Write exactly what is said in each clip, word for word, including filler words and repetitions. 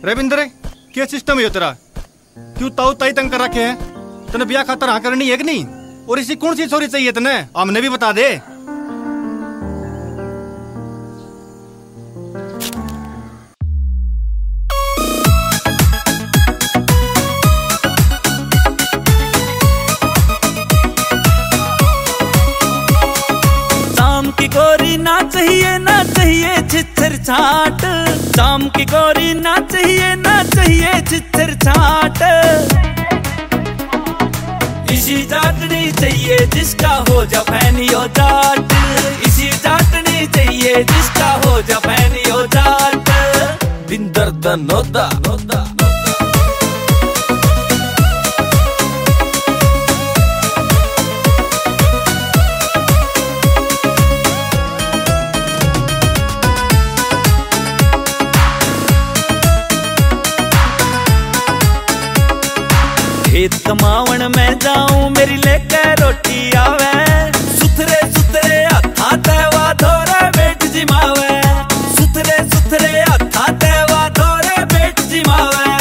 रविंद्र क्या सिस्टम है तेरा? क्यों ताऊ ताई तंग कर रखे है? तने ब्याह खातर हाँ करनी है कि नहीं? और इसी कौन सी छोरी चाहिए तने? हमने भी बता दे। शाम की गोरी ना चाहिए ना चाहिए छिछर छाट, शाम की गोरी ना चाहिए ना चाहिए छिछर छाट। इसी जाटनी चाहिए जिसका हो जा फैनी हो जाट, इसी जाटनी चाहिए जिसका हो जा फैनी हो जाट। दिन दर्द नोदा नोदा खेत कमावन में जाऊं मेरी लेके रोटी आवे, सुथरे सुथरे हथा तेवा धोरे बेट जिमावे, सुथरे सुथरे हथा तेवा धोरे बेट जिमावे।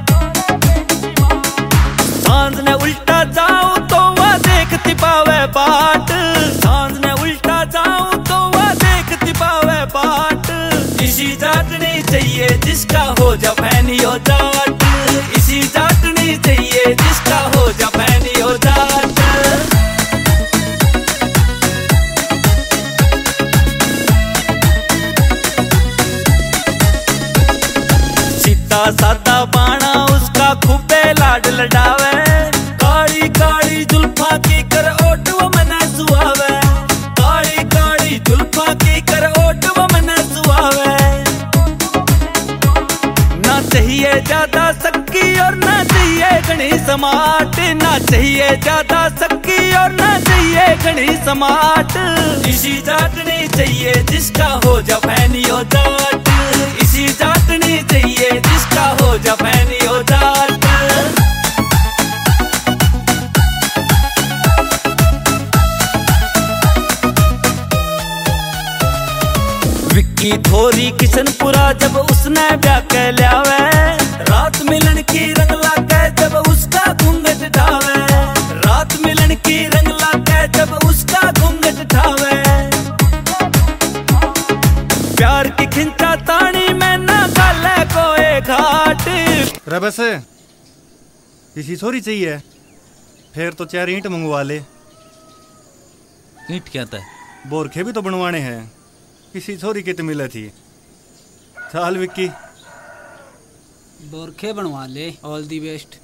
सांझ ने उल्टा जाऊं तो वह देखती पावे बाट, सांझ ने उल्टा जाऊं तो वह देखती पावे बाट। इसी जाटनी चाहिए जिसका हो जा फैनी हो जाट, इसी जाटनी चाहिए जिसका हो जा फैनी हो जाट। सीधा सादा बाणा उसका खूबे लाड लडावे, काली काली जुल्फा की कर ओट वो मना सुहावे, काली काली जुल्फा की कर ओट वो मना सुहावे। ना चाहिए ज्यादा सक्की और ना चाहिए घनी समाट, ना चाहिए ज्यादा सक्की और ना चाहिए घनी समाट। इसी जाटनी चाहिए जिसका हो जा फैनी हो जाट, इसी जाटनी चाहिए जिसका हो जा फैनी हो जाट। विक्की थोरी किशनपुरा जब उसने ब्याह के ल्यावे, रात मिलन की रंग लाके जब उसका घूंघट ढावे, रात मिलन की रंग लाके जब उसका घूंघट ढावे। प्यार की खिंचा तानी में ना गाले कोई घाट। रे बस इसी छोरी चाहिए, फिर तो चार ईंट मंगवा ले। ईंट क्या था? बोरखे भी तो बनवाने हैं, किसी छोरी की तो मिले थी। चल विक्की बोरखे बनवा ले। All the best.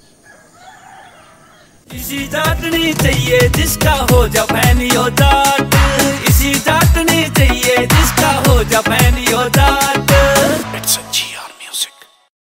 इसी जाटनी चाहिए जिसका हो जा फैनी हो जाट, इसी जाटनी चाहिए